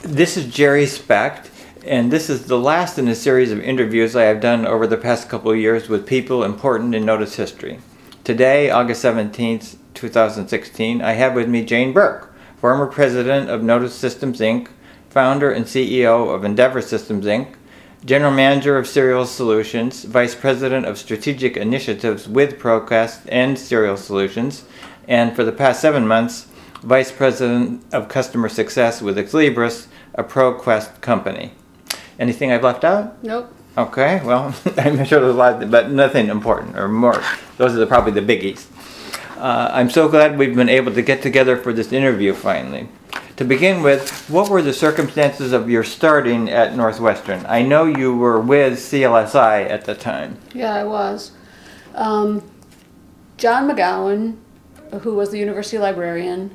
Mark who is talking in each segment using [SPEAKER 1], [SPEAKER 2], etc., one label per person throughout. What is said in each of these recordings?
[SPEAKER 1] This is Jerry Specht, and this is the last in a series of interviews I have done over the past couple of years with people important in Notice history. Today, August 17th, 2016, I have with me Jane Burke, former president of Notice Systems, Inc., founder and CEO of Endeavor Systems, Inc., general manager of Serial Solutions, vice president of strategic initiatives with Procast and Serial Solutions, and for the past 7 months, vice president of customer success with Exlibris, a ProQuest company. Anything I've left out?
[SPEAKER 2] Nope.
[SPEAKER 1] Okay, well, I'm sure there's a lot, but nothing important or more. Those are probably the biggies. I'm so glad we've been able to get together for this interview finally. To begin with, what were the circumstances of your starting at Northwestern? I know you were with CLSI at the time.
[SPEAKER 2] Yeah, I was. John McGowan, who was the university librarian,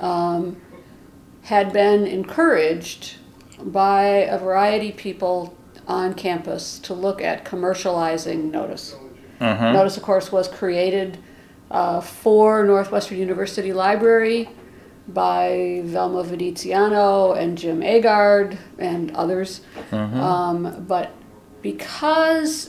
[SPEAKER 2] had been encouraged by a variety of people on campus to look at commercializing Notice.
[SPEAKER 1] Mm-hmm.
[SPEAKER 2] Notice, of course, was created for Northwestern University Library by Velma Veneziano and Jim Agard and others.
[SPEAKER 1] Mm-hmm.
[SPEAKER 2] But because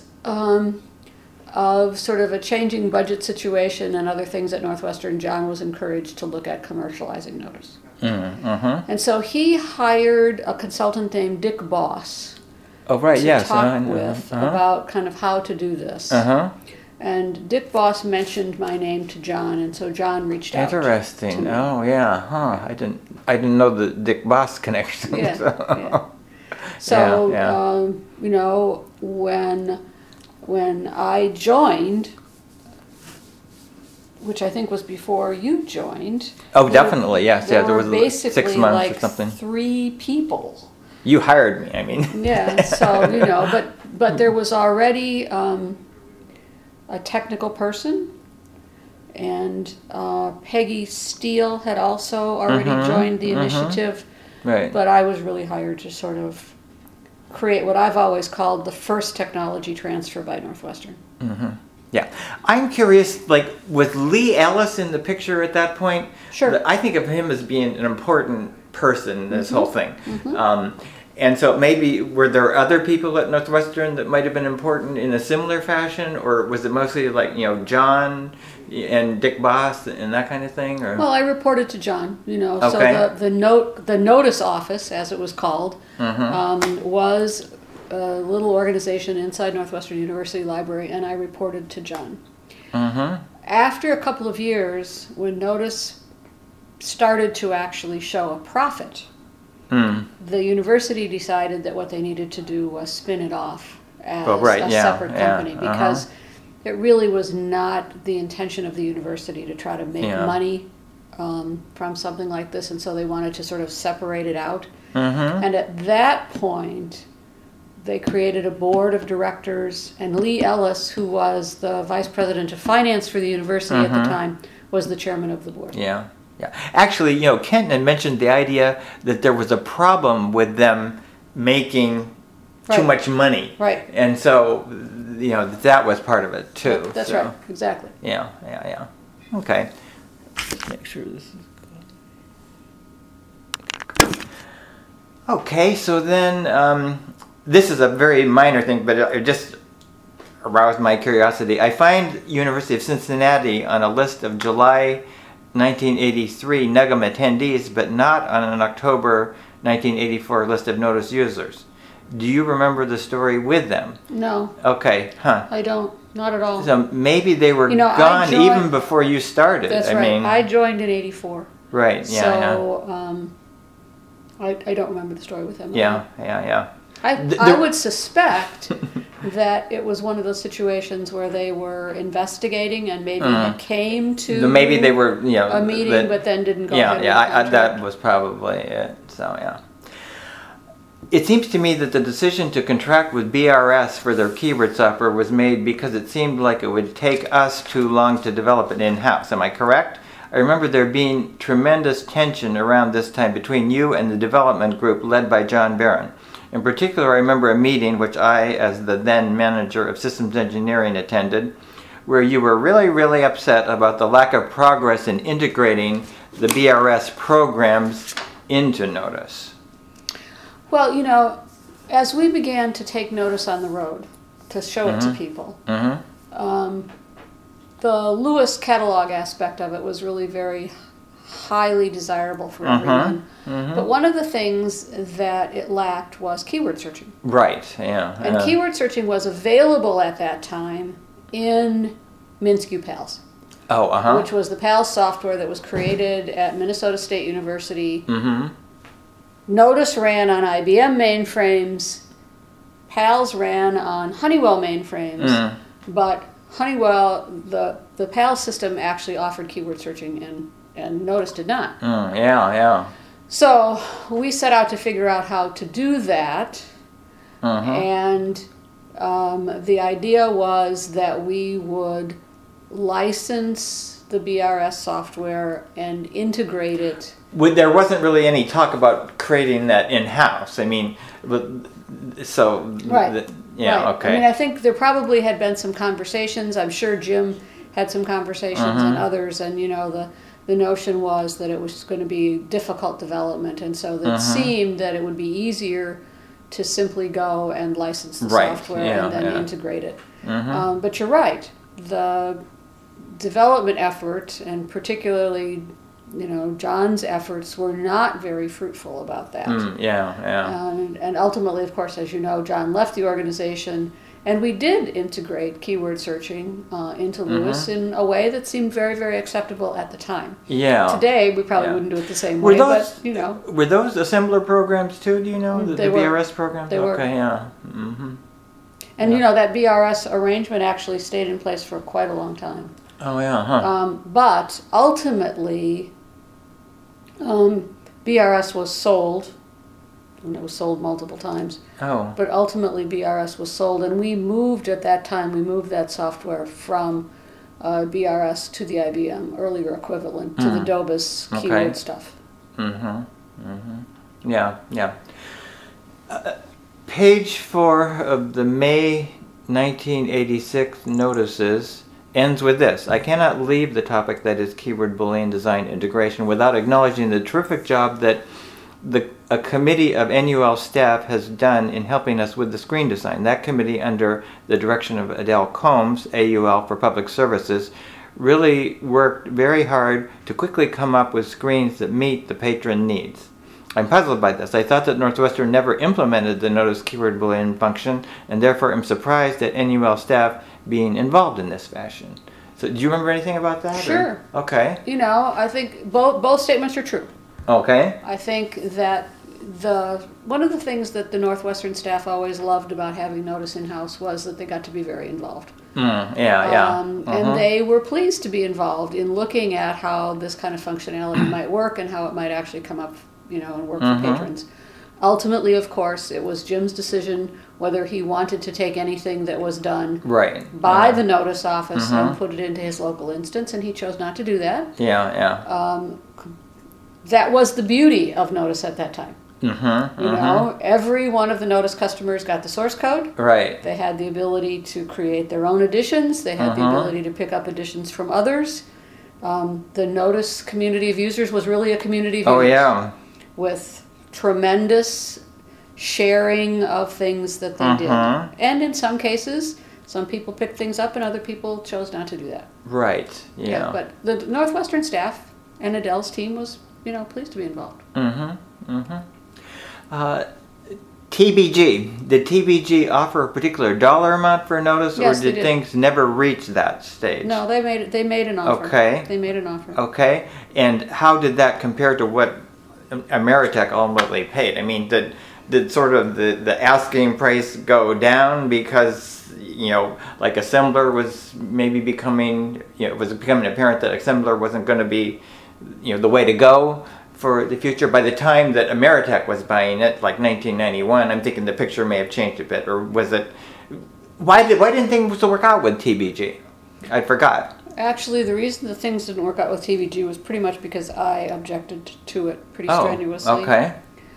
[SPEAKER 2] of sort of a changing budget situation and other things at Northwestern, John was encouraged to look at commercializing Notice.
[SPEAKER 1] Mm-hmm.
[SPEAKER 2] And so he hired a consultant named Dick Boss
[SPEAKER 1] Oh, right,
[SPEAKER 2] to
[SPEAKER 1] yes.
[SPEAKER 2] talk with about kind of how to do this.
[SPEAKER 1] Uh-huh.
[SPEAKER 2] And Dick Boss mentioned my name to John, and so John reached out.
[SPEAKER 1] Interesting.
[SPEAKER 2] to me.
[SPEAKER 1] Oh, yeah. Huh. I didn't know the Dick Boss connection.
[SPEAKER 2] Yeah,
[SPEAKER 1] So,
[SPEAKER 2] yeah. So
[SPEAKER 1] yeah.
[SPEAKER 2] you know, when I joined, which I think was before you joined.
[SPEAKER 1] Oh, definitely, yes. Yeah, there
[SPEAKER 2] were
[SPEAKER 1] was
[SPEAKER 2] basically
[SPEAKER 1] 6 months
[SPEAKER 2] like
[SPEAKER 1] or something.
[SPEAKER 2] 3 people.
[SPEAKER 1] You hired me, I mean.
[SPEAKER 2] Yeah, so you know, but there was already a technical person, and Peggy Steele had also already joined the initiative.
[SPEAKER 1] Right.
[SPEAKER 2] But I was really hired to sort of create what I've always called the first technology transfer by Northwestern.
[SPEAKER 1] Mm-hmm. Yeah. I'm curious, like, was Lee Ellis in the picture at that point?
[SPEAKER 2] Sure.
[SPEAKER 1] I think of him as being an important person in this whole thing. And so maybe, were there other people at Northwestern that might have been important in a similar fashion? Or was it mostly like, you know, John and Dick Boss and that kind of thing? Or?
[SPEAKER 2] Well, I reported to John, you know,
[SPEAKER 1] Okay.
[SPEAKER 2] so the notice office, as it was called, was a little organization inside Northwestern University Library, and I reported to John. After a couple of years, when Notice started to actually show a profit, the university decided that what they needed to do was spin it off as a separate company, because it really was not the intention of the university to try to make money from something like this, and so they wanted to sort of separate it out. And at that point, they created a board of directors, and Lee Ellis, who was the vice president of finance for the university at the time, was the chairman of the board.
[SPEAKER 1] Yeah. Yeah. Actually, you know, Kent had mentioned the idea that there was a problem with them making too much money.
[SPEAKER 2] Right.
[SPEAKER 1] And so, you know, that was part of it too.
[SPEAKER 2] That's
[SPEAKER 1] so,
[SPEAKER 2] right, exactly.
[SPEAKER 1] Yeah. Okay. Just make sure this is good. Okay, so then, this is a very minor thing, but it just aroused my curiosity. I find University of Cincinnati on a list of July 1983 NUGM attendees, but not on an October 1984 list of Notice users. Do you remember the story with them?
[SPEAKER 2] No.
[SPEAKER 1] Okay, huh.
[SPEAKER 2] I don't, not at all.
[SPEAKER 1] So maybe they were gone even before you started.
[SPEAKER 2] That's
[SPEAKER 1] I
[SPEAKER 2] right.
[SPEAKER 1] mean,
[SPEAKER 2] I joined in 84.
[SPEAKER 1] Right, yeah.
[SPEAKER 2] So, I don't remember the story with them.
[SPEAKER 1] Yeah.
[SPEAKER 2] I would suspect that it was one of those situations where they were investigating and maybe it came to
[SPEAKER 1] maybe they were, you know,
[SPEAKER 2] a meeting, but then didn't go ahead.
[SPEAKER 1] Yeah, that was probably it. So yeah. It seems to me that the decision to contract with BRS for their keyword software was made because it seemed like it would take us too long to develop it in-house. Am I correct? I remember there being tremendous tension around this time between you and the development group led by John Barron. In particular, I remember a meeting which I, as the then manager of systems engineering, attended, where you were really, really upset about the lack of progress in integrating the BRS programs into Notice.
[SPEAKER 2] Well, as we began to take notice on the road, to show it to people, the Lewis catalog aspect of it was really very highly desirable for everyone. But one of the things that it lacked was keyword searching.
[SPEAKER 1] Right, yeah.
[SPEAKER 2] And keyword searching was available at that time in MinSCU PALS.
[SPEAKER 1] Oh,
[SPEAKER 2] Which was the PALS software that was created at Minnesota State University. Notice ran on IBM mainframes. PALS ran on Honeywell mainframes. But Honeywell, the PALS system actually offered keyword searching and Notice did not.
[SPEAKER 1] Yeah.
[SPEAKER 2] So we set out to figure out how to do that. And the idea was that we would license the BRS software and integrate it.
[SPEAKER 1] There wasn't really any talk about creating that in-house. I mean, so...
[SPEAKER 2] Right.
[SPEAKER 1] Yeah,
[SPEAKER 2] right.
[SPEAKER 1] okay.
[SPEAKER 2] I mean, I think there probably had been some conversations. I'm sure Jim had some conversations and others, and the notion was that it was going to be difficult development, and so it seemed that it would be easier to simply go and license the software and then integrate it. But you're right. The development effort, and particularly, John's efforts, were not very fruitful about that. And ultimately, of course, as you know, John left the organization, and we did integrate keyword searching into Lewis in a way that seemed very, very acceptable at the time.
[SPEAKER 1] Yeah.
[SPEAKER 2] Today, we probably wouldn't do it the same way, but,
[SPEAKER 1] Were those assembler programs too, do you know? The BRS programs?
[SPEAKER 2] They were.
[SPEAKER 1] Okay, yeah.
[SPEAKER 2] And, that BRS arrangement actually stayed in place for quite a long time.
[SPEAKER 1] Oh, yeah,
[SPEAKER 2] But ultimately, BRS was sold, and it was sold multiple times.
[SPEAKER 1] Oh.
[SPEAKER 2] But ultimately, BRS was sold, and we moved that software from BRS to the IBM, earlier equivalent, to the DOBIS keyword stuff.
[SPEAKER 1] Yeah. Page 4 of the May 1986 notices ends with this: I cannot leave the topic that is keyword Boolean design integration without acknowledging the terrific job that a committee of NUL staff has done in helping us with the screen design. That committee, under the direction of Adele Combs, AUL for Public Services, really worked very hard to quickly come up with screens that meet the patron needs. I'm puzzled by this. I thought that Northwestern never implemented the notice keyword Boolean function, and therefore am surprised at NUL staff being involved in this fashion. So, do you remember anything about that?
[SPEAKER 2] Sure.
[SPEAKER 1] Or? Okay.
[SPEAKER 2] I think both statements are true.
[SPEAKER 1] Okay.
[SPEAKER 2] I think that one of the things that the Northwestern staff always loved about having Notice in-house was that they got to be very involved. And they were pleased to be involved in looking at how this kind of functionality might work and how it might actually come up, and work for patrons. Ultimately, of course, it was Jim's decision whether he wanted to take anything that was done by the Notice office and put it into his local instance, and he chose not to do that. That was the beauty of Notice at that time. Every one of the Notice customers got the source code.
[SPEAKER 1] Right.
[SPEAKER 2] They had the ability to create their own editions. They had the ability to pick up editions from others. The Notice community of users was really a community of users. With tremendous sharing of things that they did. And in some cases, some people picked things up and other people chose not to do that.
[SPEAKER 1] Right, yeah.
[SPEAKER 2] But the Northwestern staff and Adele's team was, pleased to be involved.
[SPEAKER 1] TBG. Did TBG offer a particular dollar amount for Notice,
[SPEAKER 2] yes,
[SPEAKER 1] or did things never reach that stage?
[SPEAKER 2] No, they made an offer.
[SPEAKER 1] Okay.
[SPEAKER 2] They made an offer.
[SPEAKER 1] Okay. And how did that compare to what Ameritech ultimately paid? I mean, did sort of the asking price go down because, like Assembler was maybe becoming, it was becoming apparent that Assembler wasn't going to be, the way to go for the future? By the time that Ameritech was buying it, like 1991, I'm thinking the picture may have changed a bit. Or was it, why didn't things work out with TBG? I forgot.
[SPEAKER 2] Actually, the reason that things didn't work out with TBG was pretty much because I objected to it pretty strenuously.
[SPEAKER 1] Okay.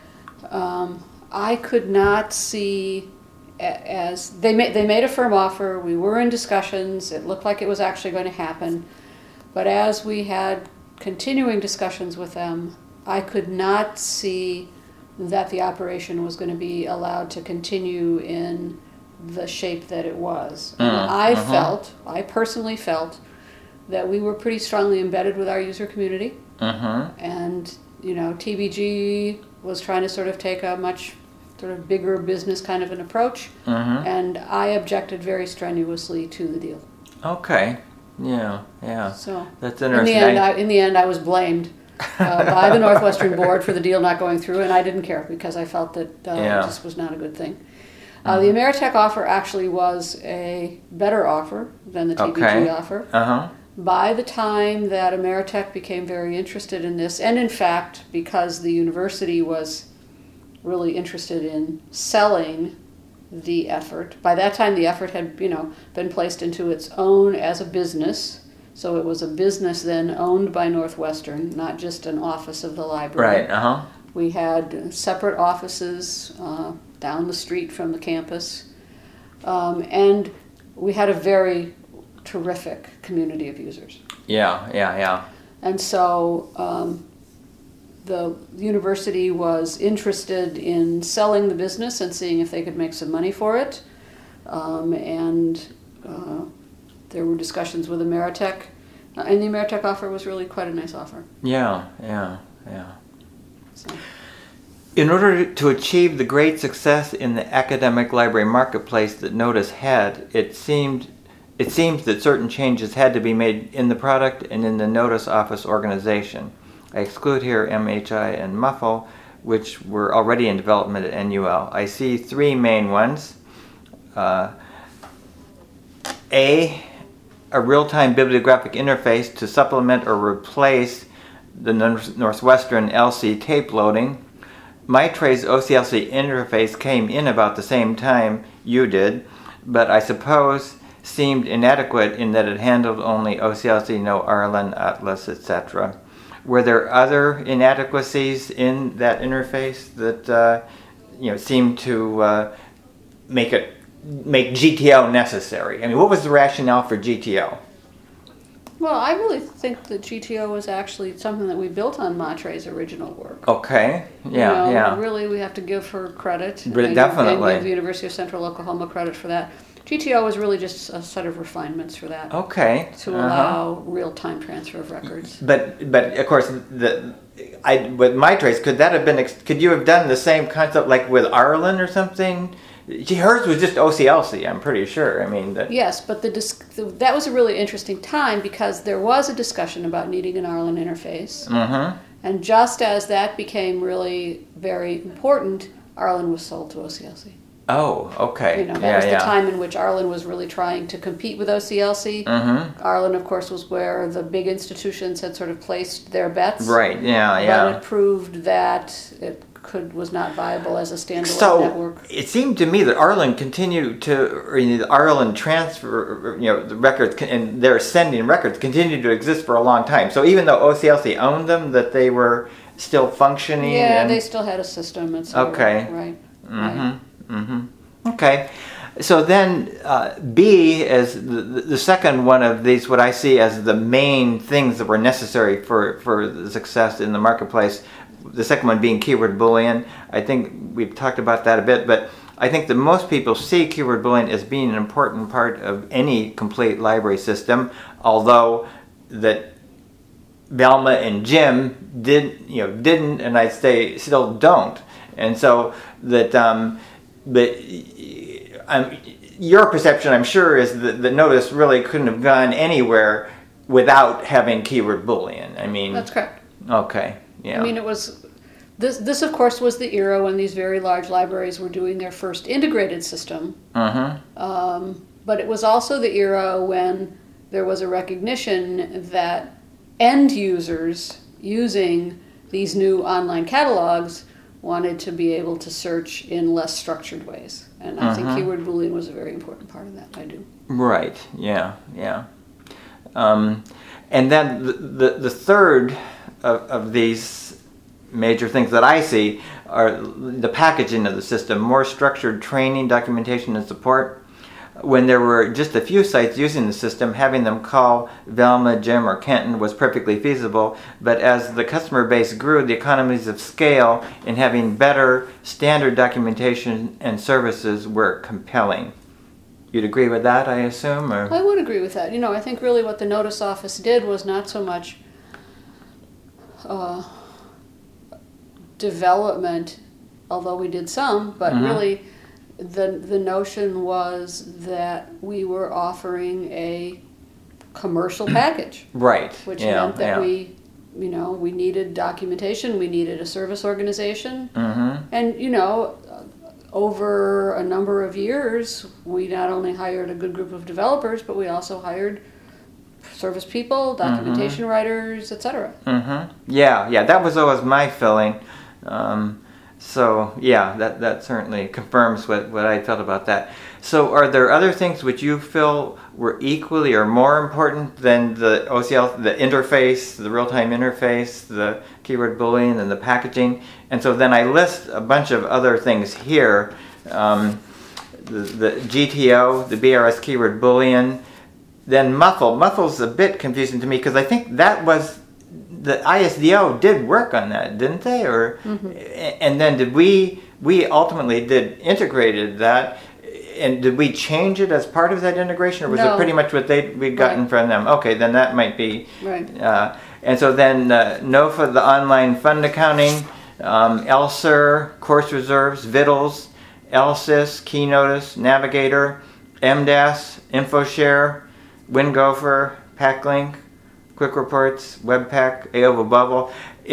[SPEAKER 2] I could not see, as they made a firm offer. We were in discussions. It looked like it was actually going to happen. But as we had continuing discussions with them, I could not see that the operation was going to be allowed to continue in the shape that it was. And I personally felt that we were pretty strongly embedded with our user community. And, TBG was trying to sort of take a much sort of bigger business kind of an approach. And I objected very strenuously to the deal.
[SPEAKER 1] Okay. Yeah.
[SPEAKER 2] So
[SPEAKER 1] that's interesting.
[SPEAKER 2] In the end, I was blamed by the Northwestern board for the deal not going through, and I didn't care because I felt that it just was not a good thing. The Ameritech offer actually was a better offer than the TBG offer. By the time that Ameritech became very interested in this, and in fact, because the university was really interested in selling the effort, by that time the effort had been placed into its own as a business. So it was a business then owned by Northwestern, not just an office of the library.
[SPEAKER 1] Right.
[SPEAKER 2] We had separate offices down the street from the campus, and we had a very terrific community of users.
[SPEAKER 1] Yeah.
[SPEAKER 2] And so the university was interested in selling the business and seeing if they could make some money for it. And there were discussions with Ameritech. And the Ameritech offer was really quite a nice offer.
[SPEAKER 1] Yeah.
[SPEAKER 2] So.
[SPEAKER 1] In order to achieve the great success in the academic library marketplace that Notice had, it seems that certain changes had to be made in the product and in the Notice office organization. I exclude here MHI and Muffle, which were already in development at NUL. I see three main ones. A real-time bibliographic interface to supplement or replace the Northwestern LC tape loading. MyTray's OCLC interface came in about the same time you did, but I suppose seemed inadequate in that it handled only OCLC, no Arlen, Atlas, etc. Were there other inadequacies in that interface that seemed to make GTO necessary? I mean, what was the rationale for GTO?
[SPEAKER 2] Well, I really think that GTO was actually something that we built on MyTray's original work.
[SPEAKER 1] Okay, yeah.
[SPEAKER 2] Really, we have to give her credit.
[SPEAKER 1] Definitely.
[SPEAKER 2] And give the University of Central Oklahoma credit for that. GTO was really just a set of refinements for that.
[SPEAKER 1] Okay.
[SPEAKER 2] To allow real-time transfer of records.
[SPEAKER 1] But of course, with MyTrace, could you have done the same concept like with Arlen or something? Hers was just OCLC, I'm pretty sure.
[SPEAKER 2] Yes, but that was a really interesting time because there was a discussion about needing an Arlen interface. And just as that became really very important, Arlen was sold to OCLC.
[SPEAKER 1] Oh, okay.
[SPEAKER 2] That was the time in which Arlen was really trying to compete with OCLC. Arlen, of course, was where the big institutions had sort of placed their bets.
[SPEAKER 1] Right,
[SPEAKER 2] But it proved that it was not viable as a standalone network.
[SPEAKER 1] It seemed to me that Arlen continued the Arlen transfer, the records, and their sending records continued to exist for a long time. So even though OCLC owned them, that they were still functioning.
[SPEAKER 2] Yeah, they still had a system.
[SPEAKER 1] Okay.
[SPEAKER 2] Right.
[SPEAKER 1] Okay. So then B is the second one of these, what I see as the main things that were necessary for the success in the marketplace. The second one being keyword Boolean. I think we've talked about that a bit, but I think that most people see keyword Boolean as being an important part of any complete library system, although that Velma and Jim didn't, and I'd say still don't. And so that, your perception, I'm sure, is that Notice really couldn't have gone anywhere without having keyword Boolean.
[SPEAKER 2] That's correct.
[SPEAKER 1] Okay. Yeah.
[SPEAKER 2] It was this of course was the era when these very large libraries were doing their first integrated system. But it was also the era when there was a recognition that end users using these new online catalogs wanted to be able to search in less structured ways. And I think keyword Boolean was a very important part of that. I do. Right.
[SPEAKER 1] Yeah. And then the third of these major things that I see are the packaging of the system, more structured training, documentation, and support. when there were just a few sites using the system, having them call Velma, Jim, or Kenton was perfectly feasible. But as the customer base grew, the economies of scale in having better standard documentation and services were compelling. You'd agree with that, I assume? Or?
[SPEAKER 2] I would agree with that. I think really what the notice office did was not so much development, although we did some, but really the notion was that we were offering a commercial package.
[SPEAKER 1] Right.
[SPEAKER 2] Which meant that we needed documentation, we needed a service organization, and over a number of years, we not only hired a good group of developers, but we also hired service people, documentation writers, etc.
[SPEAKER 1] Yeah, that was always my feeling. So yeah, that certainly confirms what I felt about that. So are there other things which you feel were equally or more important than the OCL, the interface, the real-time interface, the keyword boolean, and the packaging? And so then I list a bunch of other things here. The GTO, the BRS keyword boolean, then muffle. Muffle's a bit confusing to me because I think that was the ISDO did work on that, didn't they? Or and then we ultimately integrated that, and did we change it as part of that integration, or was it pretty much what we'd gotten from them? Okay, then that might be
[SPEAKER 2] right.
[SPEAKER 1] And so then NOFA, the online fund accounting, LSER, course reserves, Vittles, LSYS, Keynotice, Navigator, MDAS, InfoShare, WinGopher, PackLink, Quick Reports, Webpack, AOVA Bubble.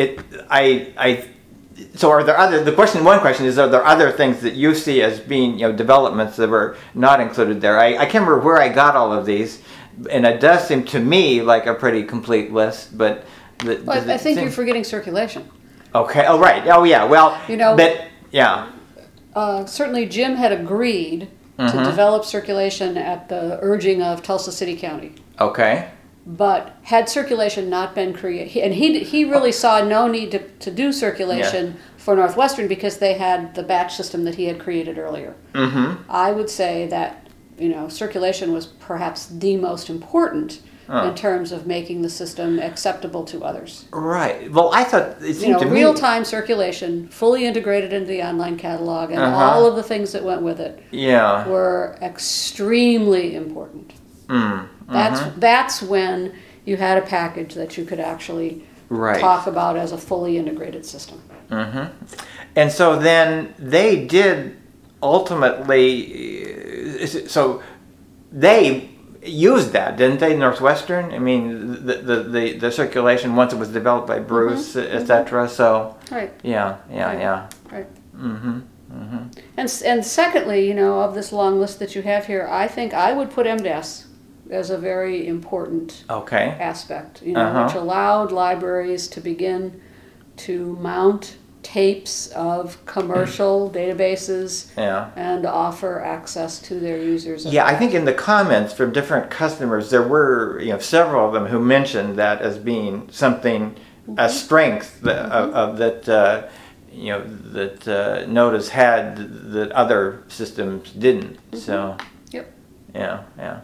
[SPEAKER 1] So are there other? One question is: are there other things that you see as being developments that were not included there? I can't remember where I got all of these, and it does seem to me like a pretty complete list. But
[SPEAKER 2] I think you're forgetting circulation.
[SPEAKER 1] Okay. Oh right. Oh yeah. Well. But yeah.
[SPEAKER 2] Certainly, Jim had agreed to develop circulation at the urging of Tulsa City County.
[SPEAKER 1] Okay.
[SPEAKER 2] But had circulation not been created, and he really saw no need to do circulation for Northwestern because they had the batch system that he had created earlier. I would say that circulation was perhaps the most important in terms of making the system acceptable to others.
[SPEAKER 1] Right. Well, I thought it seemed to me
[SPEAKER 2] real-time circulation, fully integrated into the online catalog, and all of the things that went with it were extremely important. That's when you had a package that you could actually talk about as a fully integrated system.
[SPEAKER 1] And so then they did ultimately. So they used that, didn't they? Northwestern. I mean, the circulation once it was developed by Bruce, etc. So
[SPEAKER 2] right.
[SPEAKER 1] Yeah.
[SPEAKER 2] Right. And secondly, of this long list that you have here, I think I would put MDAS as a very important aspect, which allowed libraries to begin to mount tapes of commercial databases and offer access to their users.
[SPEAKER 1] I think in the comments from different customers, there were several of them who mentioned that as being something, a strength that Notice had that other systems didn't. So, yeah.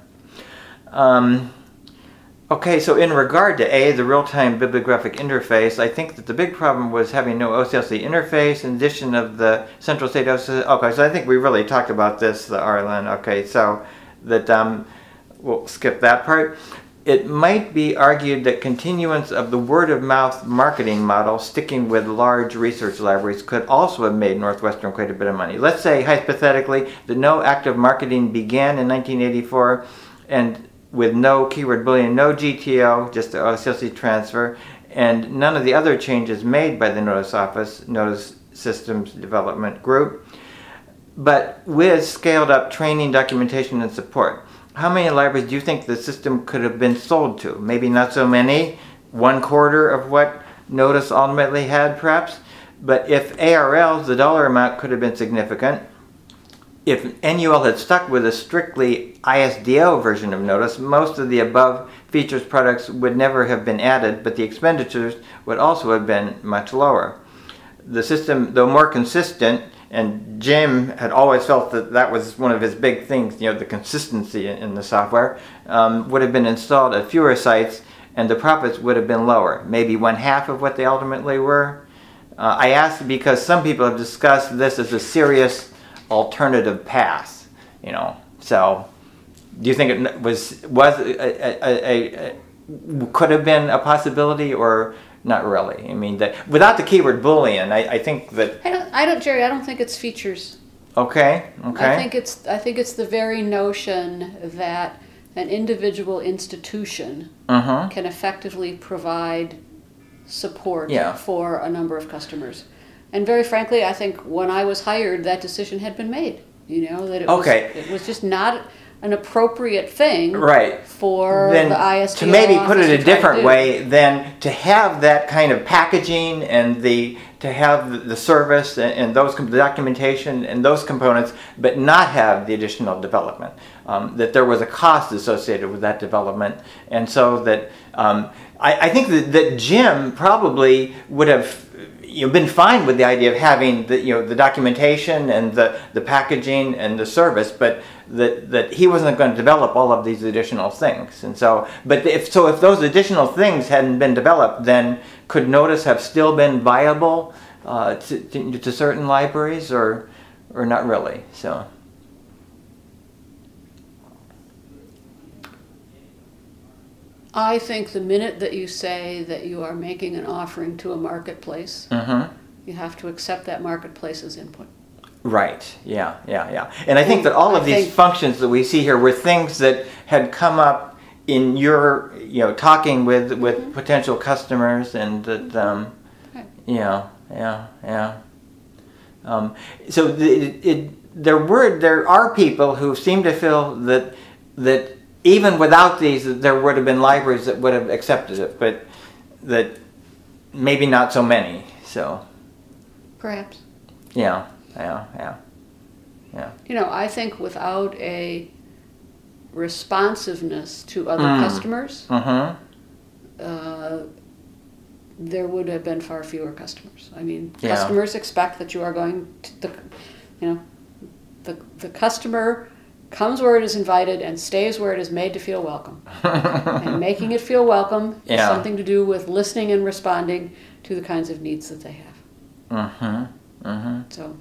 [SPEAKER 1] Okay, so in regard to the real-time bibliographic interface, I think that the big problem was having no OCLC interface in addition of the central state OCLC. Okay, so I think we really talked about this, Arlen. Okay, so that we'll skip that part. It might be argued that continuance of the word-of-mouth marketing model, sticking with large research libraries, could also have made Northwestern quite a bit of money. Let's say, hypothetically, that no active marketing began in 1984, and with no keyword boolean, no GTO, just the OCLC transfer, and none of the other changes made by the Notice Office, Notice Systems Development Group, but with scaled up training, documentation, and support. How many libraries do you think the system could have been sold to? Maybe not so many, 1/4 of what Notice ultimately had, perhaps. But if ARLs, the dollar amount could have been significant. If NUL had stuck with a strictly ISDO version of Notice, most of the above features products would never have been added, but the expenditures would also have been much lower. The system, though more consistent and Jim had always felt that that was one of his big things, the consistency in the software, would have been installed at fewer sites, and the profits would have been lower, maybe 1/2 of what they ultimately were. I asked because some people have discussed this as a serious alternative path, So, do you think it could have been a possibility, or not really? I mean, that without the keyword Boolean, I think that.
[SPEAKER 2] Jerry. I don't think it's features.
[SPEAKER 1] Okay.
[SPEAKER 2] I think it's the very notion that an individual institution can effectively provide support for a number of customers. And very frankly, I think when I was hired, that decision had been made. That it was just not an appropriate thing for
[SPEAKER 1] then
[SPEAKER 2] the ISDL
[SPEAKER 1] to maybe put it a
[SPEAKER 2] office
[SPEAKER 1] different way, than to have that kind of packaging and to have the service and the documentation and those components, but not have the additional development. That there was a cost associated with that development, and so that I think that Jim probably would have been fine with the idea of having the documentation and the packaging and the service, but that he wasn't going to develop all of these additional things. And so, if those additional things hadn't been developed, then could Notice have still been viable to certain libraries, or not really? So.
[SPEAKER 2] I think the minute that you say that you are making an offering to a marketplace, you have to accept that marketplace's input.
[SPEAKER 1] Right. Yeah. And I think that all of these functions that we see here were things that had come up in your, talking with potential customers, and that, so there are people who seem to feel that even without these, there would have been libraries that would have accepted it, but that maybe not so many. So.
[SPEAKER 2] Perhaps.
[SPEAKER 1] Yeah.
[SPEAKER 2] I think without a responsiveness to other customers, there would have been far fewer customers. I mean, customers expect that you are going to, the customer comes where it is invited and stays where it is made to feel welcome. And making it feel welcome is something to do with listening and responding to the kinds of needs that they have. So,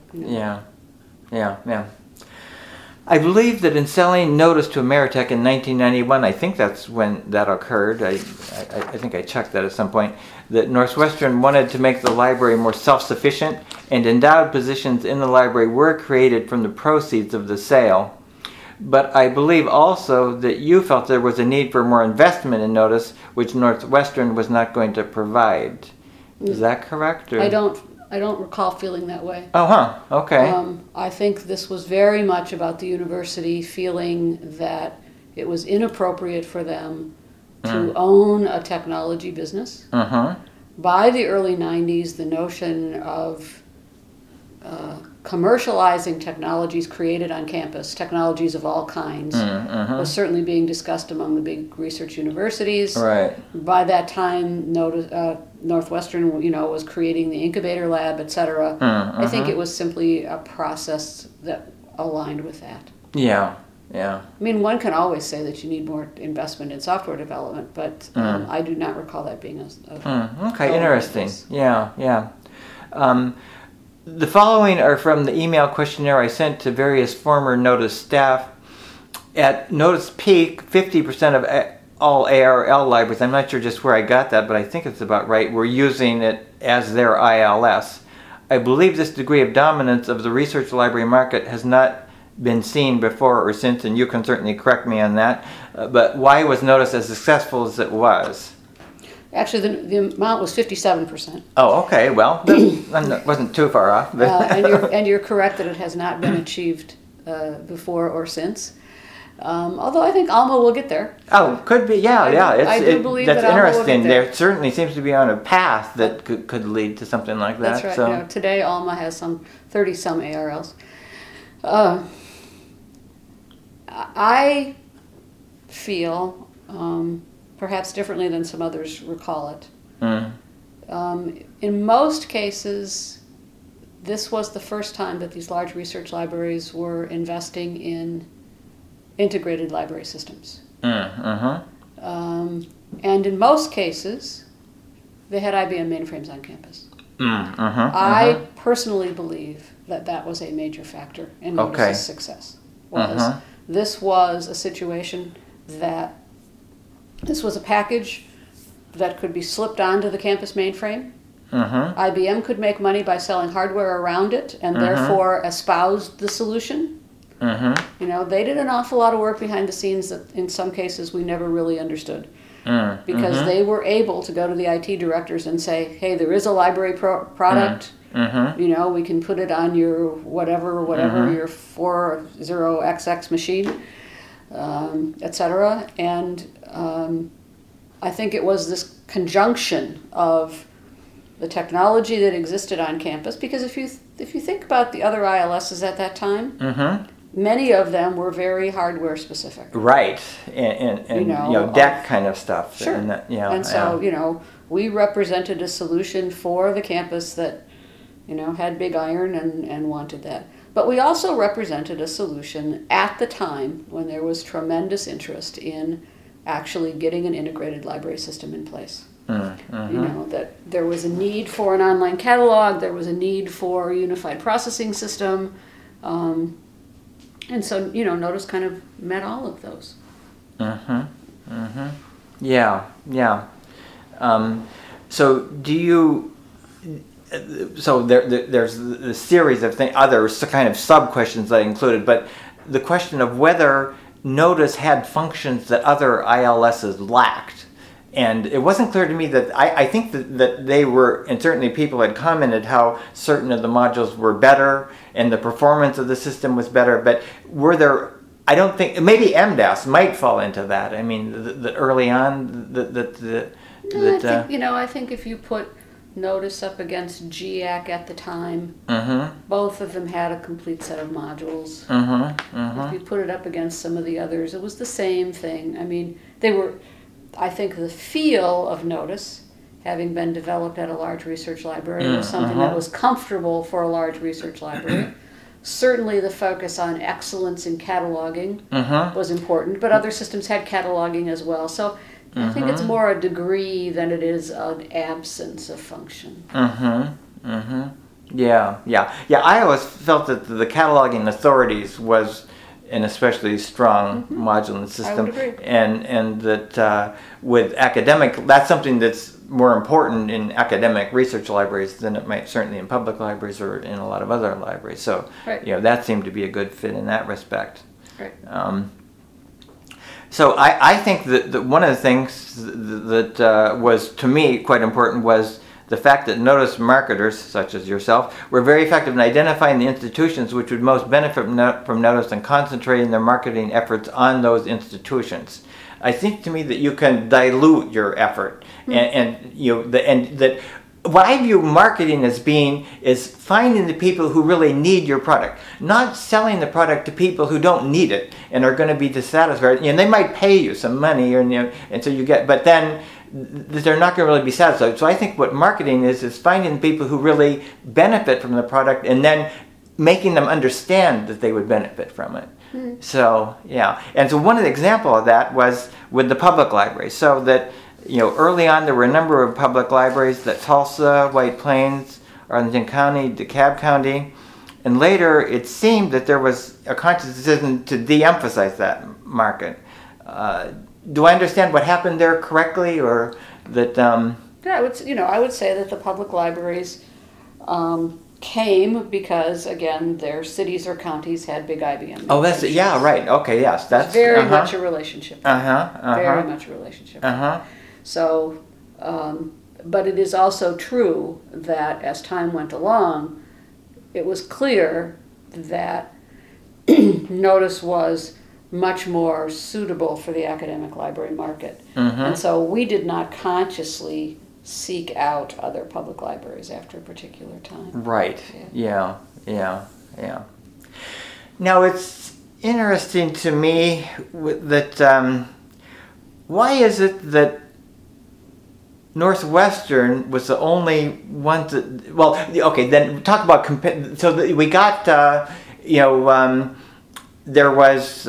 [SPEAKER 1] Yeah. I believe that in selling Notice to Ameritech in 1991, I think that's when that occurred. I think I checked that at some point, that Northwestern wanted to make the library more self-sufficient, and endowed positions in the library were created from the proceeds of the sale. But I believe also that you felt there was a need for more investment in Notice, which Northwestern was not going to provide. Is that correct? Or?
[SPEAKER 2] I don't recall feeling that way.
[SPEAKER 1] Okay.
[SPEAKER 2] I think this was very much about the university feeling that it was inappropriate for them to own a technology business. By the early 90s, the notion of commercializing technologies created on campus, technologies of all kinds, was certainly being discussed among the big research universities.
[SPEAKER 1] Right.
[SPEAKER 2] By that time, Northwestern, was creating the incubator lab, etc. I think it was simply a process that aligned with that.
[SPEAKER 1] Yeah.
[SPEAKER 2] I mean, one can always say that you need more investment in software development, but I do not recall that being
[SPEAKER 1] okay, interesting. Yeah. The following are from the email questionnaire I sent to various former Notice staff. At Notice peak, 50% of all ARL libraries, I'm not sure just where I got that, but I think it's about right, were using it as their ILS. I believe this degree of dominance of the research library market has not been seen before or since, and you can certainly correct me on that, but why was Notice as successful as it was?
[SPEAKER 2] Actually, the amount was 57%.
[SPEAKER 1] Oh, okay. Well, that wasn't too far off.
[SPEAKER 2] And you're correct that it has not been achieved before or since. Although I think Alma will get there.
[SPEAKER 1] Oh, could be. Yeah.
[SPEAKER 2] I do believe
[SPEAKER 1] that's
[SPEAKER 2] that Alma will
[SPEAKER 1] interesting.
[SPEAKER 2] get there.
[SPEAKER 1] There certainly seems to be on a path that could lead to something like that.
[SPEAKER 2] That's right.
[SPEAKER 1] So.
[SPEAKER 2] Today, Alma has some 30-some ARLs. I feel, perhaps differently than some others recall it, in most cases, this was the first time that these large research libraries were investing in integrated library systems. And in most cases, they had IBM mainframes on campus. I personally believe that that was a major factor in Notice's success. This was a situation that this was a package that could be slipped onto the campus mainframe. IBM could make money by selling hardware around it and therefore espoused the solution. You know, they did an awful lot of work behind the scenes that in some cases we never really understood. Because they were able to go to the IT directors and say, hey, there is a library product. You know, we can put it on your whatever, your 40XX machine, etc. And I think it was this conjunction of the technology that existed on campus, because if you think about the other ILSs at that time, many of them were very hardware specific.
[SPEAKER 1] Right, and you know, DEC kind of stuff.
[SPEAKER 2] Sure. And so, you know, we represented a solution for the campus that, you know, had big iron and wanted that. But we also represented a solution at the time when there was tremendous interest in actually getting an integrated library system in place. You know, that there was a need for an online catalog, there was a need for a unified processing system. And so, you know, Notice kind of met all of those.
[SPEAKER 1] Yeah. So do you? So there's the series of other kind of sub questions that I included, but the question of whether Notice had functions that other ILSs lacked. And it wasn't clear to me that I think that they were, and certainly people had commented how certain of the modules were better and the performance of the system was better, but were there, I don't think, maybe MDAS might fall into that. I mean, the early on,
[SPEAKER 2] I think if you put Notice up against GIAC at the time, both of them had a complete set of modules. If you put it up against some of the others, it was the same thing. I mean, they were... I think the feel of Notice, having been developed at a large research library, was something that was comfortable for a large research library. Certainly the focus on excellence in cataloging was important, but other systems had cataloging as well. So I think it's more a degree than it is an absence of function.
[SPEAKER 1] Yeah. I always felt that the cataloging authorities was an especially strong modular system.
[SPEAKER 2] I would agree.
[SPEAKER 1] And that with academic, that's something that's more important in academic research libraries than it might certainly in public libraries or in a lot of other libraries. So, you know, that seemed to be a good fit in that respect.
[SPEAKER 2] Right.
[SPEAKER 1] So I think that one of the things that was, to me, quite important was the fact that Notice marketers, such as yourself, were very effective in identifying the institutions which would most benefit from Notice and concentrating their marketing efforts on those institutions. I think to me that you can dilute your effort, and that what I view marketing as being is finding the people who really need your product, not selling the product to people who don't need it and are going to be dissatisfied. And they might pay you some money, and so you get, but then they're not going to really be satisfied. So I think what marketing is finding people who really benefit from the product and then making them understand that they would benefit from it. So, yeah. And so one of the examples of that was with the public libraries. So that, you know, early on there were a number of public libraries, that Tulsa, White Plains, Arlington County, DeKalb County. And later it seemed that there was a conscious decision to de-emphasize that market. Do I understand what happened there correctly, or that?
[SPEAKER 2] Yeah, I would say that the public libraries came because, again, their cities or counties had big IBM.
[SPEAKER 1] Oh, that's it. Yeah, right. Okay, yes, that's
[SPEAKER 2] very much a relationship. Very much a relationship. So, but it is also true that as time went along, it was clear that Notice was much more suitable for the academic library market. And so we did not consciously seek out other public libraries after a particular time.
[SPEAKER 1] Right. Yeah. Now it's interesting to me that why is it that Northwestern was the only one that, well, okay, then talk about, we got, there was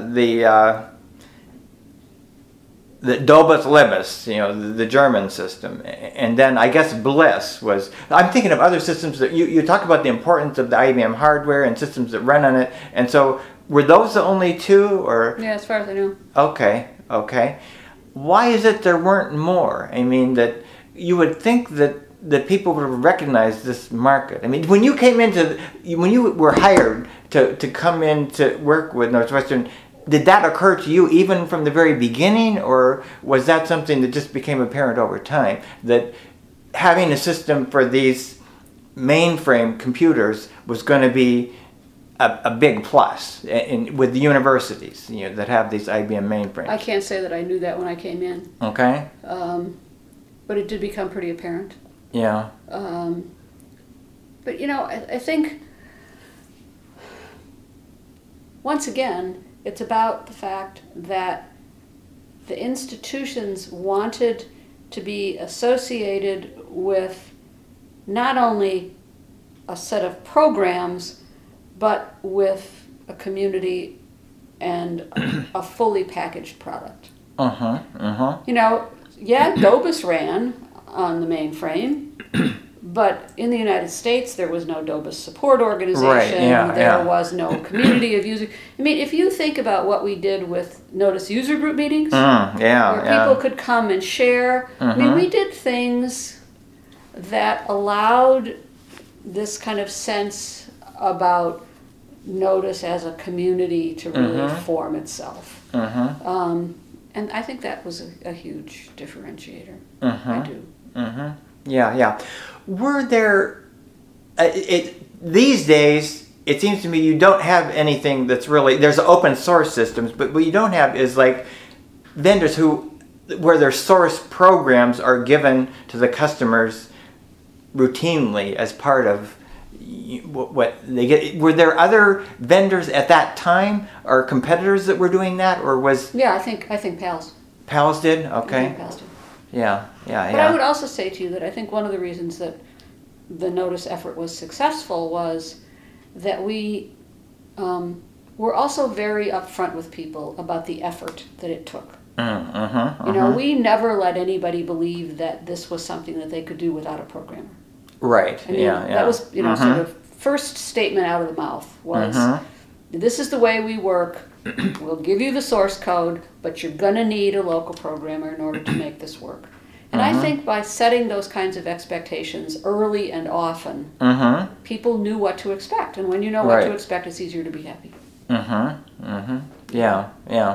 [SPEAKER 1] the Dobus Libus, the German system, and then I guess Bliss was. I'm thinking of other systems that you talk about the importance of the IBM hardware and systems that run on it, and so were those the only two, or?
[SPEAKER 2] Yeah, as far as I know.
[SPEAKER 1] Okay. Why is it there weren't more? I mean, that you would think that people would have recognized this market. I mean, when you were hired to come in to work with Northwestern, did that occur to you even from the very beginning, or was that something that just became apparent over time, that having a system for these mainframe computers was going to be a big plus with the universities that have these IBM mainframes?
[SPEAKER 2] I can't say that I knew that when I came in.
[SPEAKER 1] Okay.
[SPEAKER 2] But it did become pretty apparent.
[SPEAKER 1] Yeah.
[SPEAKER 2] But I think once again, it's about the fact that the institutions wanted to be associated with not only a set of programs, but with a community and a fully packaged product. Dobus ran on the mainframe, but in the United States there was no Dobus support organization.
[SPEAKER 1] Right,
[SPEAKER 2] there was no community of users. I mean, if you think about what we did with Notice user group meetings, where people could come and share. I mean, we did things that allowed this kind of sense about Notice as a community to really form itself. And I think that was a huge differentiator. I do.
[SPEAKER 1] Yeah. Were there, these days, it seems to me you don't have anything that's really, there's open source systems, but what you don't have is like vendors where their source programs are given to the customers routinely as part of what they get. Were there other vendors at that time or competitors that were doing that, or was?
[SPEAKER 2] Yeah, I think PALS.
[SPEAKER 1] PALS did? Okay.
[SPEAKER 2] I think PALS did.
[SPEAKER 1] Yeah.
[SPEAKER 2] But I would also say to you that I think one of the reasons that the Notice effort was successful was that we were also very upfront with people about the effort that it took. We never let anybody believe that this was something that they could do without a programmer.
[SPEAKER 1] Right.
[SPEAKER 2] I mean, that was sort of first statement out of the mouth was, this is the way we work. We'll give you the source code, but you're going to need a local programmer in order to make this work. And I think by setting those kinds of expectations early and often, people knew what to expect. And when you know what to expect, it's easier to be happy.
[SPEAKER 1] Yeah.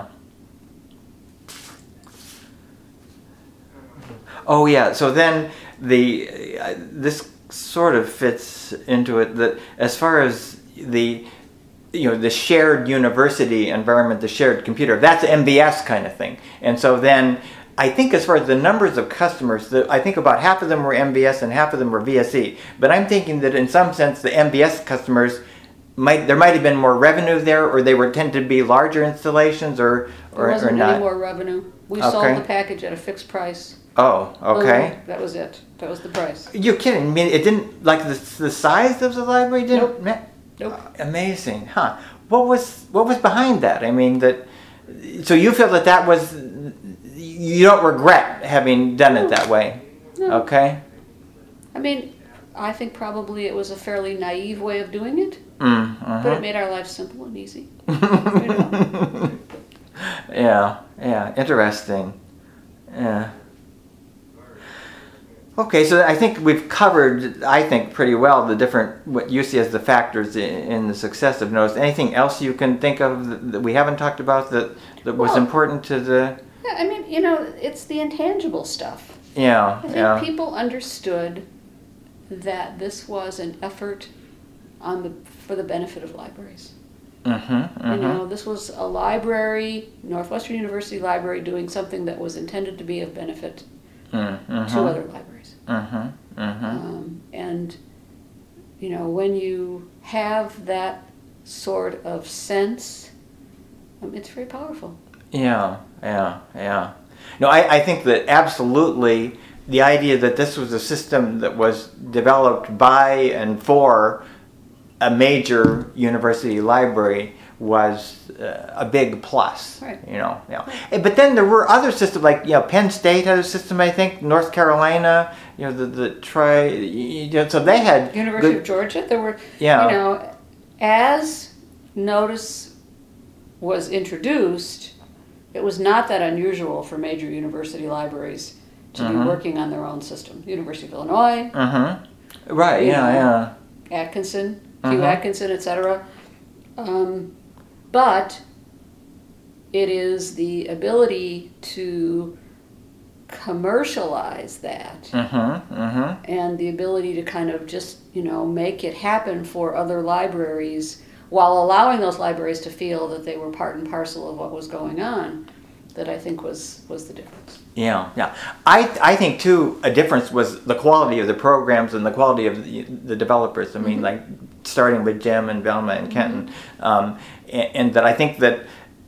[SPEAKER 1] Oh, yeah. So then this sort of fits into it, that as far as the shared university environment, the shared computer, that's MBS kind of thing. And so then I think as far as the numbers of customers, I think about half of them were MBS and half of them were VSE. But I'm thinking that in some sense the MBS customers, there might have been more revenue there, or they tended to be larger installations, or not.
[SPEAKER 2] There wasn't any more revenue. We sold the package at a fixed price.
[SPEAKER 1] Oh, okay.
[SPEAKER 2] That was it. That was the price.
[SPEAKER 1] You're kidding. I mean, it didn't, like the size of the library didn't?
[SPEAKER 2] Nope.
[SPEAKER 1] Amazing, huh? What was behind that? I mean, so you feel that was, you don't regret having done it that way?
[SPEAKER 2] No.
[SPEAKER 1] Okay.
[SPEAKER 2] I mean, I think probably it was a fairly naive way of doing it, but it made our lives simple and easy.
[SPEAKER 1] Yeah, interesting. Yeah. Okay, so I think we've covered, pretty well the different, what you see as the factors in the success of Notice. Anything else you can think of that we haven't talked about that was important to the...
[SPEAKER 2] Yeah, I mean, it's the intangible stuff.
[SPEAKER 1] Yeah,
[SPEAKER 2] I think people understood that this was an effort for the benefit of libraries. This was a library, Northwestern University Library, doing something that was intended to be of benefit to other libraries. And when you have that sort of sense, it's very powerful.
[SPEAKER 1] Yeah. No, I think that absolutely the idea that this was a system that was developed by and for a major university library was a big plus.
[SPEAKER 2] Right.
[SPEAKER 1] But then there were other systems, like Penn State had a system, I think, North Carolina, so they had
[SPEAKER 2] University of Georgia. There were, as Notice was introduced, it was not that unusual for major university libraries to be working on their own system. University of Illinois.
[SPEAKER 1] Right.
[SPEAKER 2] Atkinson, Hugh Atkinson, etc. But it is the ability to commercialize that and the ability to kind of just make it happen for other libraries while allowing those libraries to feel that they were part and parcel of what was going on, that I think was the difference.
[SPEAKER 1] I think too a difference was the quality of the programs and the quality of the developers. I mean, like starting with Jim and Velma and Kenton, and that I think that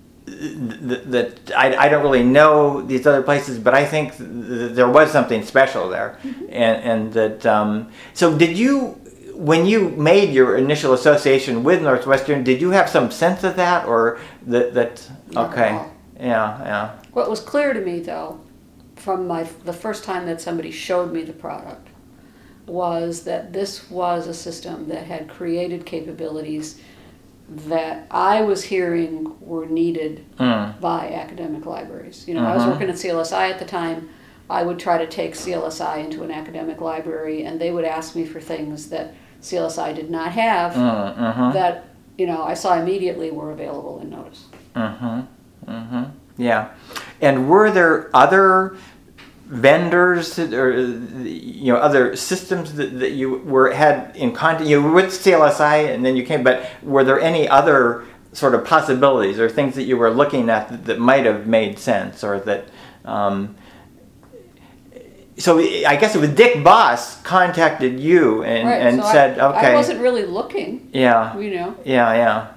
[SPEAKER 1] I don't really know these other places, but I think there was something special there, and that. So did you? When you made your initial association with Northwestern, did you have some sense of that, or that? Okay. Yeah.
[SPEAKER 2] What was clear to me, though, from the first time that somebody showed me the product, was that this was a system that had created capabilities that I was hearing were needed by academic libraries. I was working at CLSI at the time. I would try to take CLSI into an academic library, and they would ask me for things that CLSI did not have that I saw immediately were available in Notice.
[SPEAKER 1] Yeah, and were there other vendors or other systems that you had in contact? You were with CLSI and then you came, but were there any other sort of possibilities or things that you were looking at that might have made sense, or that? So I guess it was Dick Boss contacted you and
[SPEAKER 2] so
[SPEAKER 1] said, "Okay."
[SPEAKER 2] I wasn't really looking.
[SPEAKER 1] Yeah. Yeah.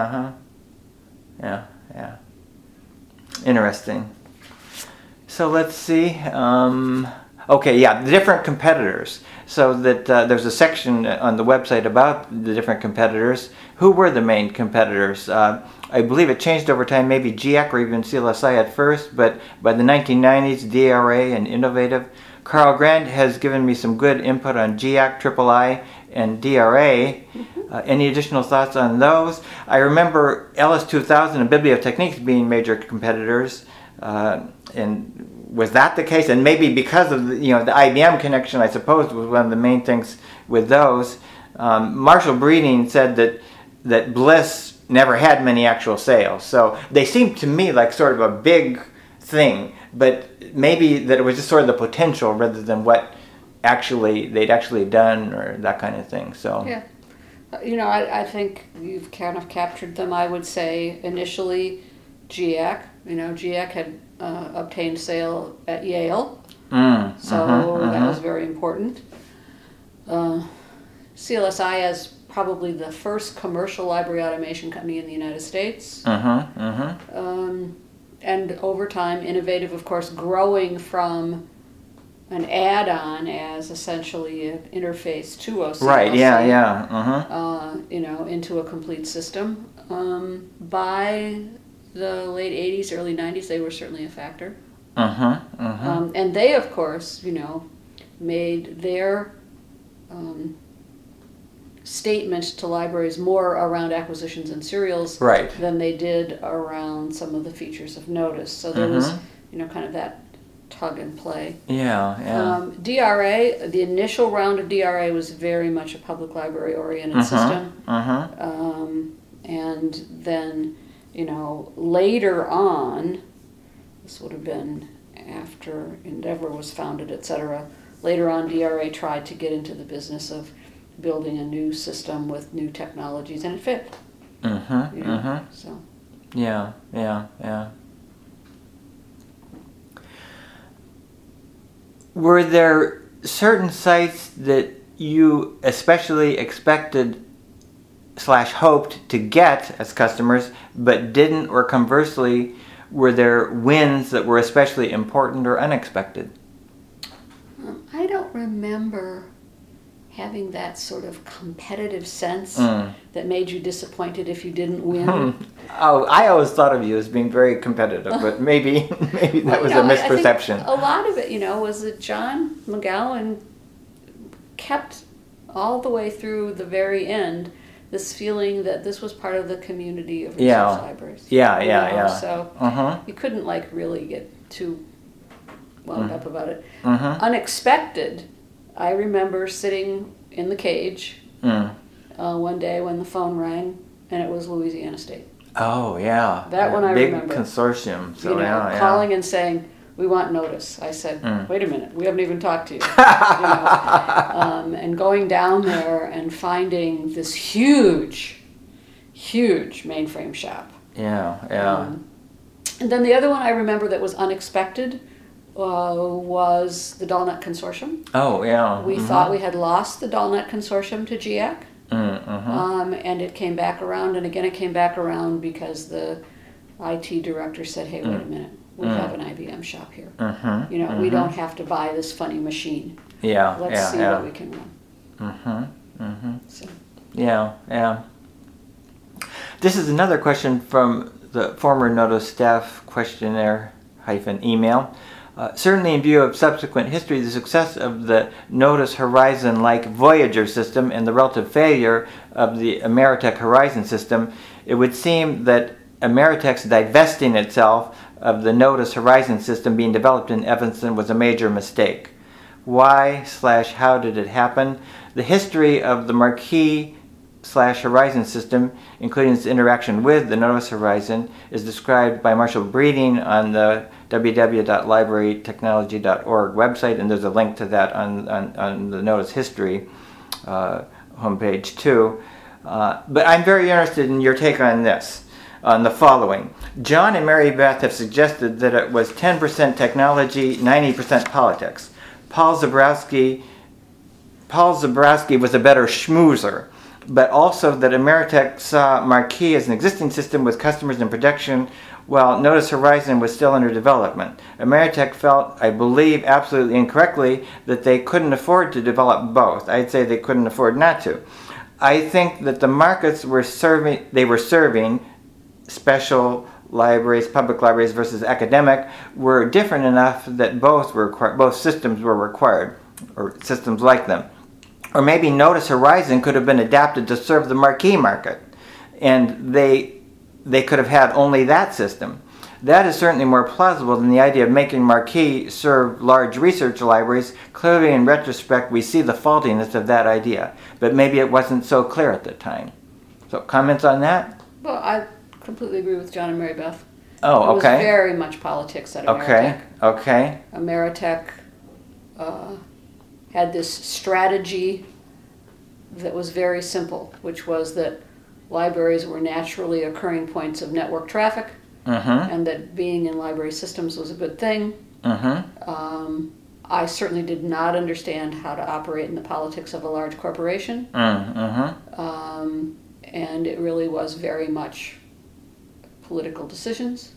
[SPEAKER 1] Interesting. So let's see. The different competitors. So that there's a section on the website about the different competitors. Who were the main competitors? I believe it changed over time, maybe GIAC or even CLSI at first, but by the 1990s, DRA and Innovative. Carl Grant has given me some good input on GIAC, III, and DRA. Any additional thoughts on those? I remember LS2000 and Bibliotechniques being major competitors, and was that the case? And maybe because of the IBM connection, I suppose, was one of the main things with those. Marshall Breeding said that Bliss never had many actual sales, so they seemed to me like sort of a big thing, but maybe that it was just sort of the potential rather than what they'd actually done or that kind of thing. So
[SPEAKER 2] yeah. I think you've kind of captured them. I would say initially GIAC. GIAC had obtained sale at Yale, so that was very important. CLSI as probably the first commercial library automation company in the United States. And over time, Innovative, of course, growing from an add-on as essentially an interface to OCLC.
[SPEAKER 1] Right,
[SPEAKER 2] into a complete system. By the late 80s, early 90s, they were certainly a factor. And they, of course, made their statement to libraries more around acquisitions and serials than they did around some of the features of Notice. So there was, kind of that tug and play. DRA, the initial round of DRA was very much a public library oriented system. And then, later on, this would have been after Endeavor was founded, etc. Later on, DRA tried to get into the business of building a new system with new technologies, and it fit. So.
[SPEAKER 1] Yeah. Were there certain sites that you especially expected / hoped to get as customers, but didn't, or conversely, were there wins that were especially important or unexpected?
[SPEAKER 2] I don't remember having that sort of competitive sense that made you disappointed if you didn't win.
[SPEAKER 1] Oh, I always thought of you as being very competitive, but maybe that was a misperception.
[SPEAKER 2] I think a lot of it, was that John McGowan kept all the way through the very end this feeling that this was part of the community of research libraries.
[SPEAKER 1] Yeah.
[SPEAKER 2] So you couldn't really get too wound up about it. Unexpected. I remember sitting in the cage one day when the phone rang, and it was Louisiana State.
[SPEAKER 1] Oh, yeah.
[SPEAKER 2] That one I remember.
[SPEAKER 1] Big consortium. So,
[SPEAKER 2] calling and saying, we want notice. I said, wait a minute, we haven't even talked to you. And going down there and finding this huge mainframe shop.
[SPEAKER 1] Yeah.
[SPEAKER 2] And then the other one I remember that was unexpected was the DALNet Consortium.
[SPEAKER 1] Oh, yeah.
[SPEAKER 2] We thought we had lost the DALNet Consortium to GIAC. And it came back around, and again it came back around because the IT director said, hey, wait a minute, we have an IBM shop here. We don't have to buy this funny machine. Let's see what we can run. So.
[SPEAKER 1] Yeah. This is another question from the former Notice staff questionnaire-email. Certainly in view of subsequent history, the success of the Notice Horizon-like Voyager system and the relative failure of the Ameritech Horizon system, it would seem that Ameritech's divesting itself of the Notice Horizon system being developed in Evanston was a major mistake. Why/how did it happen? The history of the Marquis/Horizon system, including its interaction with the Notice Horizon, is described by Marshall Breeding on the www.librarytechnology.org website, and there's a link to that on the Notice History homepage too. But I'm very interested in your take on this, on the following. John and Mary Beth have suggested that it was 10% technology, 90% politics. Paul Zabrowski was a better schmoozer, but also that Ameritech saw Marquis as an existing system with customers in production, while Notice Horizon was still under development. Ameritech felt, I believe absolutely incorrectly, that they couldn't afford to develop both. I'd say they couldn't afford not to. I think that the markets were serving, special libraries, public libraries versus academic, were different enough that both systems were required, or systems like them. Or maybe Notice Horizon could have been adapted to serve the Marquis market, and they could have had only that system. That is certainly more plausible than the idea of making Marquis serve large research libraries. Clearly, in retrospect, we see the faultiness of that idea, but maybe it wasn't so clear at the time. So, comments on that?
[SPEAKER 2] Well, I completely agree with John and Mary Beth.
[SPEAKER 1] Oh, okay.
[SPEAKER 2] It was very much politics at Ameritech.
[SPEAKER 1] Okay.
[SPEAKER 2] Ameritech had this strategy that was very simple, which was that libraries were naturally occurring points of network traffic, and that being in library systems was a good thing. I certainly did not understand how to operate in the politics of a large corporation, and it really was very much political decisions.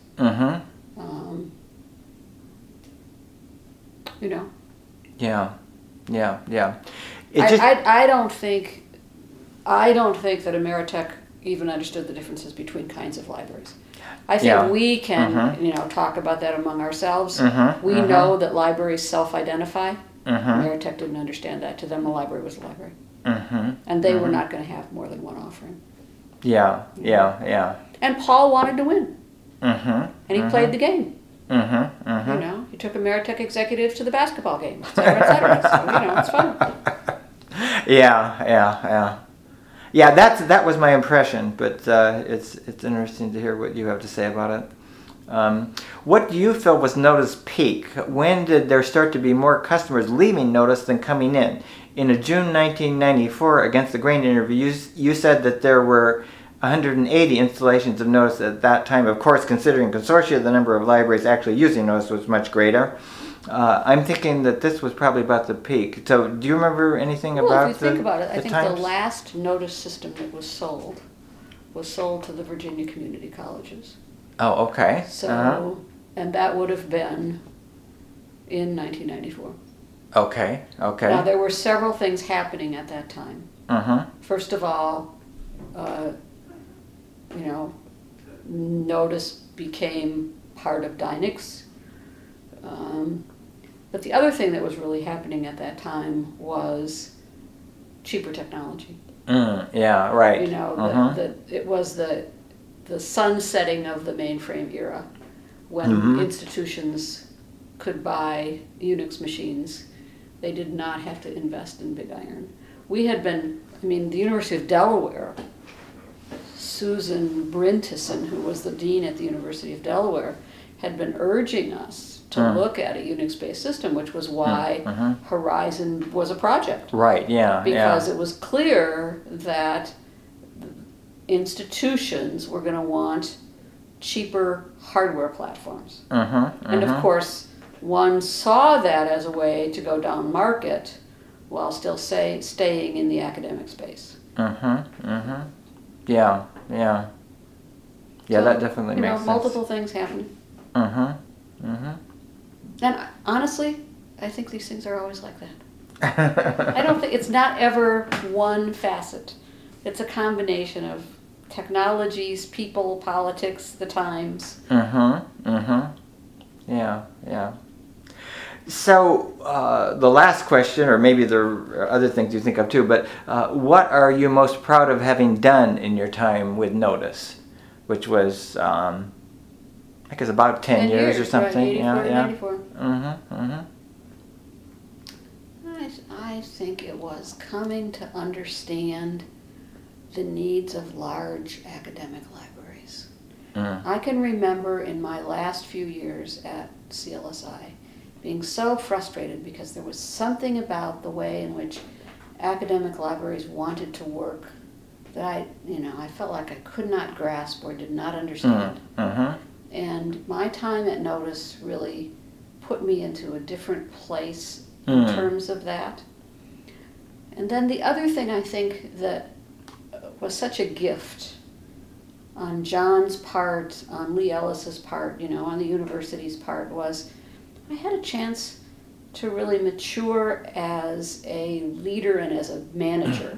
[SPEAKER 1] Yeah.
[SPEAKER 2] I don't think that Ameritech even understood the differences between kinds of libraries. I think we can, talk about that among ourselves. We know that libraries self-identify. Ameritech didn't understand that. To them, a library was a library, and they were not going to have more than one offering.
[SPEAKER 1] Yeah.
[SPEAKER 2] And Paul wanted to win, and he played the game. He took Ameritech executives to the basketball game, et cetera. So, it's fun.
[SPEAKER 1] Yeah, that was my impression, but it's interesting to hear what you have to say about it. What do you feel was Notice peak? When did there start to be more customers leaving Notice than coming in? In a June 1994 Against the Grain interview, you said that there were 180 installations of Notice at that time. Of course, considering consortia, the number of libraries actually using Notice was much greater. I'm thinking that this was probably about the peak. So do you remember anything about
[SPEAKER 2] Well, if you think about it, I think
[SPEAKER 1] times?
[SPEAKER 2] the last Notice system that was sold to the Virginia community colleges.
[SPEAKER 1] Oh, okay.
[SPEAKER 2] So, and that would have been in 1994.
[SPEAKER 1] Okay. Okay.
[SPEAKER 2] Now, there were several things happening at that time. First of all, Notice became part of Dynex. But the other thing that was really happening at that time was cheaper technology.
[SPEAKER 1] Yeah, right.
[SPEAKER 2] It was the sunsetting of the mainframe era, when institutions could buy Unix machines. They did not have to invest in big iron. The University of Delaware, Susan Brintisson, who was the dean at the University of Delaware, had been urging us to look at a Unix-based system, which was why Horizon was a project.
[SPEAKER 1] Right, yeah.
[SPEAKER 2] Because it was clear that institutions were going to want cheaper hardware platforms. And of course, one saw that as a way to go down market while still staying in the academic space.
[SPEAKER 1] Yeah. So, that definitely makes sense.
[SPEAKER 2] Multiple things happening. And honestly, I think these things are always like that. I don't think it's not ever one facet. It's a combination of technologies, people, politics, the times.
[SPEAKER 1] Yeah. So the last question, or maybe there are other things you think of too, but what are you most proud of having done in your time with Notice, which was, I guess, about 10 years or something?
[SPEAKER 2] Right, 84. I think it was coming to understand the needs of large academic libraries. I can remember in my last few years at CLSI being so frustrated because there was something about the way in which academic libraries wanted to work that I felt like I could not grasp or did not understand. And my time at Notice really put me into a different place in terms of that. And then the other thing I think that was such a gift on John's part, on Lee Ellis's part, on the university's part, was I had a chance to really mature as a leader and as a manager.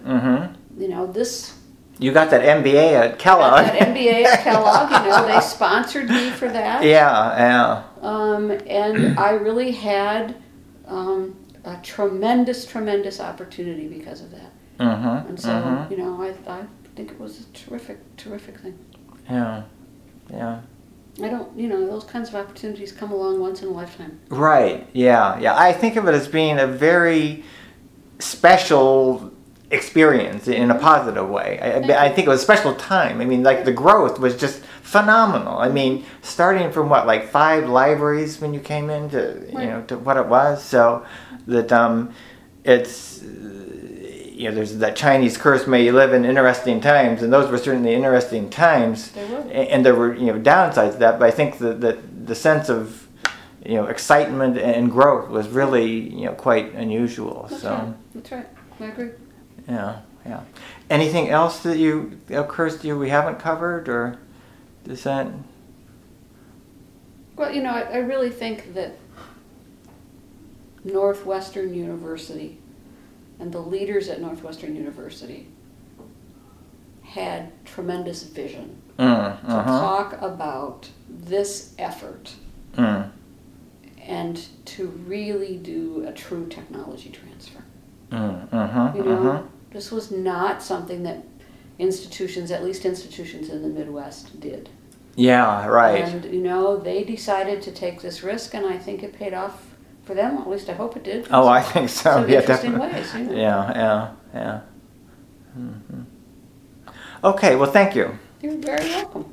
[SPEAKER 1] You got that MBA at Kellogg.
[SPEAKER 2] I got that MBA at Kellogg. They sponsored me for that.
[SPEAKER 1] Yeah.
[SPEAKER 2] And I really had a tremendous opportunity because of that. And so, I think it was a terrific thing.
[SPEAKER 1] Yeah.
[SPEAKER 2] I don't, those kinds of opportunities come along once in a lifetime.
[SPEAKER 1] Right, yeah. I think of it as being a very special experience in a positive way. I think it was a special time. The growth was just phenomenal. Starting from 5 libraries when you came in to what it was. So that it's there's that Chinese curse, may you live in interesting times, and those were certainly interesting times.
[SPEAKER 2] They were.
[SPEAKER 1] And there were downsides to that, but I think that the sense of excitement and growth was really quite unusual.
[SPEAKER 2] That's right. I agree.
[SPEAKER 1] Yeah. Anything else that occurs to you we haven't covered, or does that?
[SPEAKER 2] Well, I really think that Northwestern University and the leaders at Northwestern University had tremendous vision to talk about this effort and to really do a true technology transfer. This was not something that institutions, at least institutions in the Midwest, did.
[SPEAKER 1] Yeah, right.
[SPEAKER 2] And, they decided to take this risk, and I think it paid off for them. At least I hope it did.
[SPEAKER 1] Oh, I think so.
[SPEAKER 2] Some interesting ways.
[SPEAKER 1] Yeah. Okay, well, thank you.
[SPEAKER 2] You're very welcome.